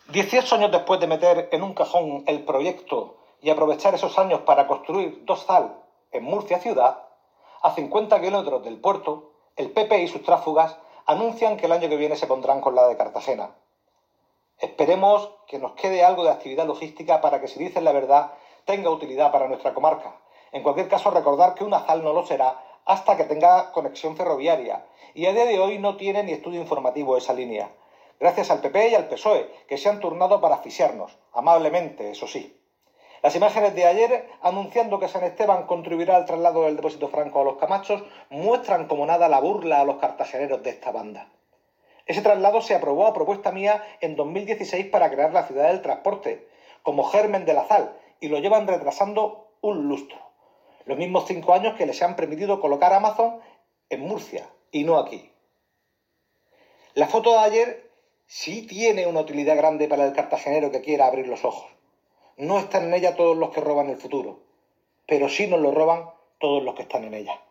18 años después de meter en un cajón el proyecto y aprovechar esos años para construir dos ZAL en Murcia ciudad, a 50 kilómetros del puerto, el PP y sus tráfugas anuncian que el año que viene se pondrán con la de Cartagena. Esperemos que nos quede algo de actividad logística para que, si dicen la verdad, tenga utilidad para nuestra comarca. En cualquier caso, recordar que una ZAL no lo será hasta que tenga conexión ferroviaria, y a día de hoy no tiene ni estudio informativo esa línea. Gracias al PP y al PSOE, que se han turnado para asfixiarnos, amablemente, eso sí. Las imágenes de ayer, anunciando que San Esteban contribuirá al traslado del depósito franco a los Camachos, muestran como nada la burla a los cartageneros de esta banda. Ese traslado se aprobó a propuesta mía en 2016 para crear la ciudad del transporte, como germen de la ZAL, y lo llevan retrasando un lustro. Los mismos 5 años que les han permitido colocar Amazon en Murcia, y no aquí. La foto de ayer sí tiene una utilidad grande para el cartagenero que quiera abrir los ojos. No están en ella todos los que roban el futuro, pero sí nos lo roban todos los que están en ella.